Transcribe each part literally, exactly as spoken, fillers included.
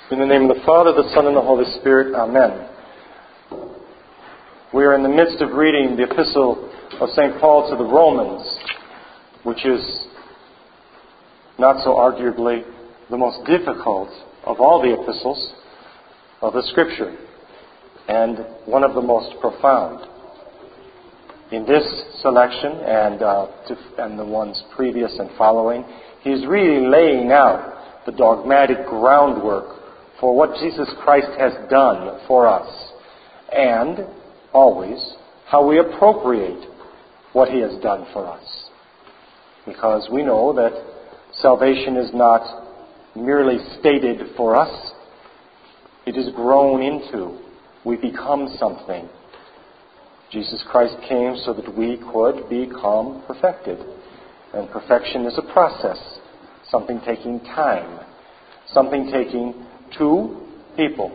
In the name of the Father, the Son, and the Holy Spirit. Amen. We are in the midst of reading the epistle of Saint Paul to the Romans, which is not so arguably the most difficult of all the epistles of the Scripture, and one of the most profound. In this selection and, uh, to, and the ones previous and following, he is really laying out the dogmatic groundwork for what Jesus Christ has done for us, and always how we appropriate what he has done for us. Because we know that salvation is not merely stated for us, it is grown into. We become something. Jesus Christ came so that we could become perfected. And perfection is a process, something taking time, something taking two people,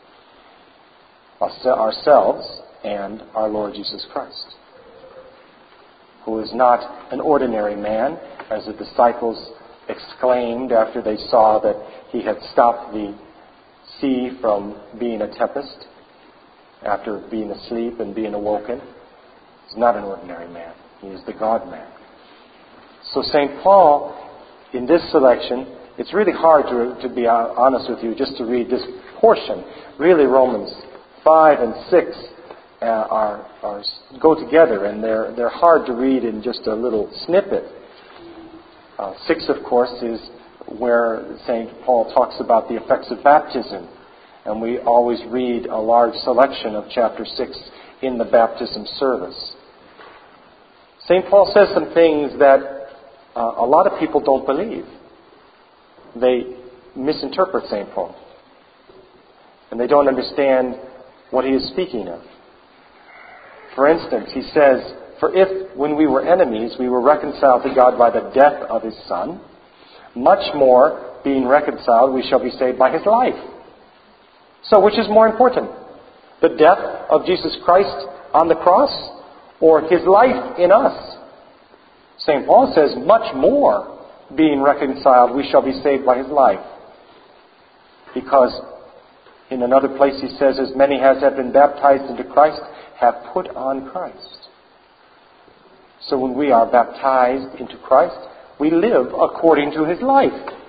ourselves and our Lord Jesus Christ, who is not an ordinary man, as the disciples exclaimed after they saw that he had stopped the sea from being a tempest after being asleep and being awoken. He's not an ordinary man. He is the God-man. So Saint Paul, in this selection, it's really hard to, to be honest with you, just to read this portion. Really, Romans five and six uh, are, are go together, and they're they're hard to read in just a little snippet. Uh, six, of course, is where Saint Paul talks about the effects of baptism, and we always read a large selection of chapter six in the baptism service. Saint Paul says some things that uh, a lot of people don't believe. They misinterpret Saint Paul. And they don't understand what he is speaking of. For instance, he says, "For if, when we were enemies, we were reconciled to God by the death of his Son, much more, being reconciled, we shall be saved by his life." So which is more important? The death of Jesus Christ on the cross, or his life in us? Saint Paul says, much more, being reconciled, we shall be saved by his life. Because in another place he says, as many as have been baptized into Christ have put on Christ. So when we are baptized into Christ, we live according to his life.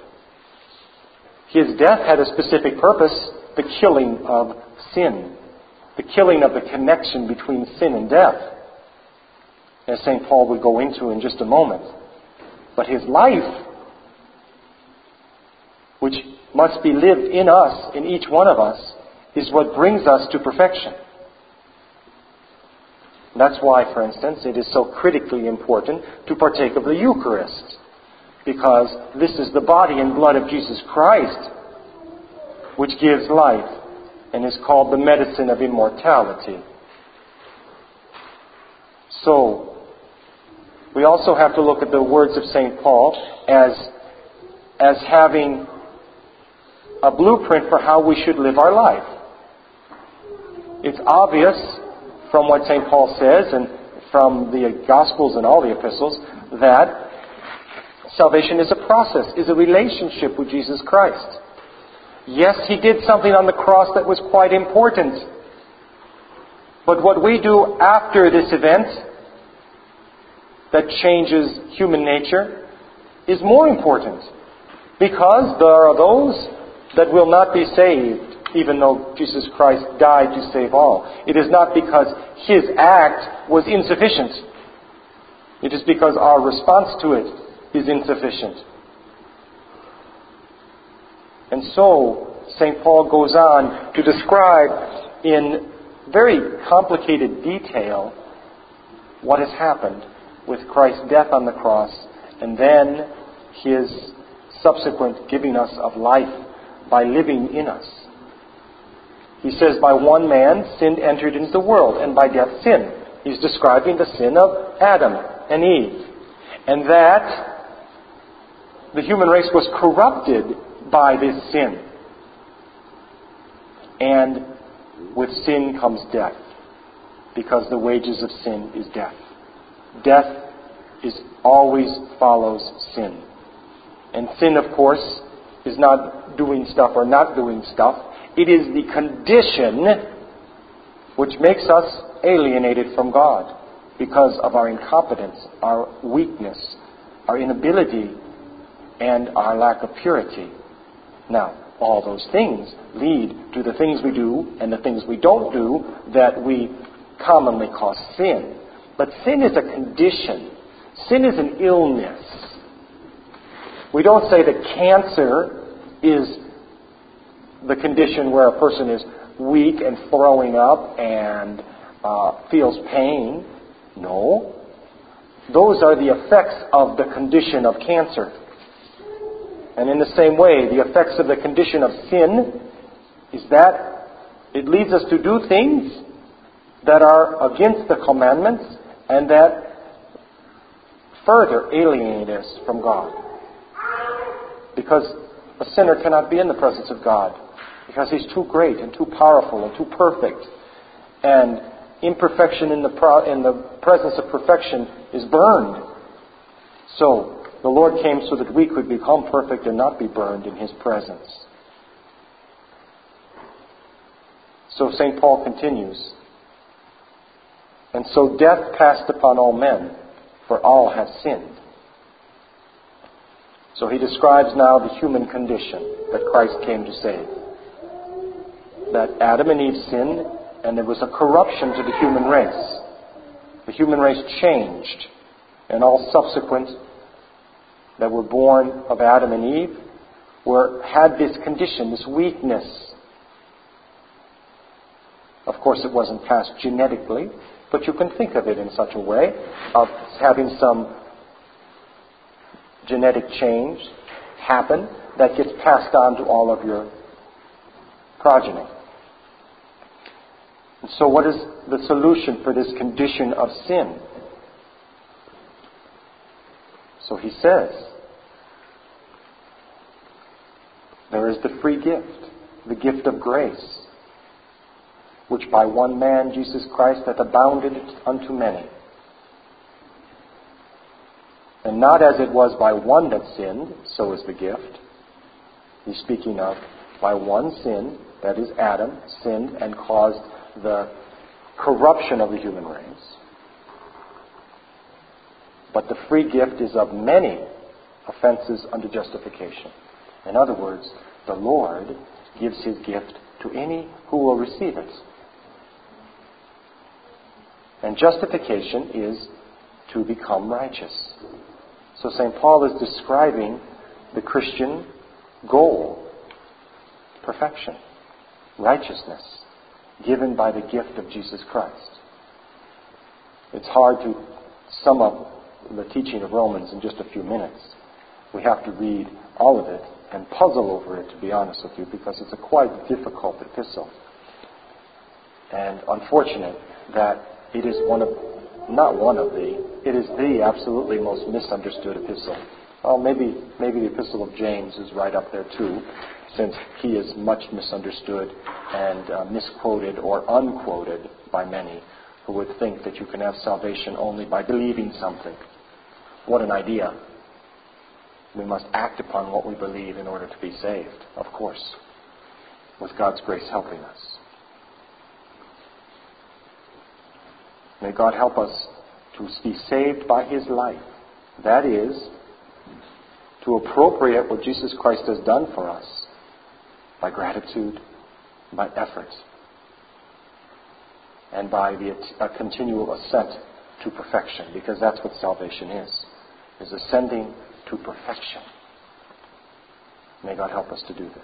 His death had a specific purpose, the killing of sin, the killing of the connection between sin and death, as Saint Paul will go into in just a moment. But his life, which must be lived in us, in each one of us, is what brings us to perfection. And that's why, for instance, it is so critically important to partake of the Eucharist, because this is the body and blood of Jesus Christ, which gives life and is called the medicine of immortality. So, we also have to look at the words of Saint Paul as, as having a blueprint for how we should live our life. It's obvious from what Saint Paul says and from the Gospels and all the epistles that salvation is a process, is a relationship with Jesus Christ. Yes, he did something on the cross that was quite important. But what we do after this event that changes human nature is more important, because there are those that will not be saved even though Jesus Christ died to save all. It is not because his act was insufficient. It is because our response to it is insufficient. And so Saint Paul goes on to describe in very complicated detail what has happened with Christ's death on the cross, and then his subsequent giving us of life by living in us. He says, by one man sin entered into the world, and by death sin. He's describing the sin of Adam and Eve. And that the human race was corrupted by this sin. And with sin comes death, because the wages of sin is death. Death is always follows sin. And sin, of course, is not doing stuff or not doing stuff. It is the condition which makes us alienated from God because of our incompetence, our weakness, our inability, and our lack of purity. Now, all those things lead to the things we do and the things we don't do that we commonly call sin. But sin is a condition. Sin is an illness. We don't say that cancer is the condition where a person is weak and throwing up and uh, feels pain. No. Those are the effects of the condition of cancer. And in the same way, the effects of the condition of sin is that it leads us to do things that are against the commandments and that further alienate us from God. Because a sinner cannot be in the presence of God because He's too great and too powerful and too perfect. And imperfection in the pro- in the presence of perfection is burned. So the Lord came so that we could become perfect and not be burned in His presence. So Saint Paul continues, and so death passed upon all men, for all have sinned. So he describes now the human condition that Christ came to save. That Adam and Eve sinned, and there was a corruption to the human race. The human race changed, and all subsequent that were born of Adam and Eve were had this condition, this weakness. Of course, it wasn't passed genetically, but you can think of it in such a way of having some genetic change happen that gets passed on to all of your progeny. And so what is the solution for this condition of sin? So he says, there is the free gift, the gift of grace, which by one man, Jesus Christ, hath abounded unto many. And not as it was by one that sinned, so is the gift. He's speaking of by one sin, that is Adam, sinned and caused the corruption of the human race. But the free gift is of many offenses unto justification. In other words, the Lord gives His gift to any who will receive it. And justification is to become righteous. So Saint Paul is describing the Christian goal, perfection, righteousness, given by the gift of Jesus Christ. It's hard to sum up the teaching of Romans in just a few minutes. We have to read all of it and puzzle over it, to be honest with you, because it's a quite difficult epistle. And unfortunate that it is one of, not one of the, it is the absolutely most misunderstood epistle. Well, maybe maybe the epistle of James is right up there too, since he is much misunderstood and uh, misquoted or unquoted by many who would think that you can have salvation only by believing something. What an idea. We must act upon what we believe in order to be saved, of course, with God's grace helping us. May God help us to be saved by His life. That is, to appropriate what Jesus Christ has done for us by gratitude, by effort, and by the a continual ascent to perfection, because that's what salvation is, is ascending to perfection. May God help us to do this.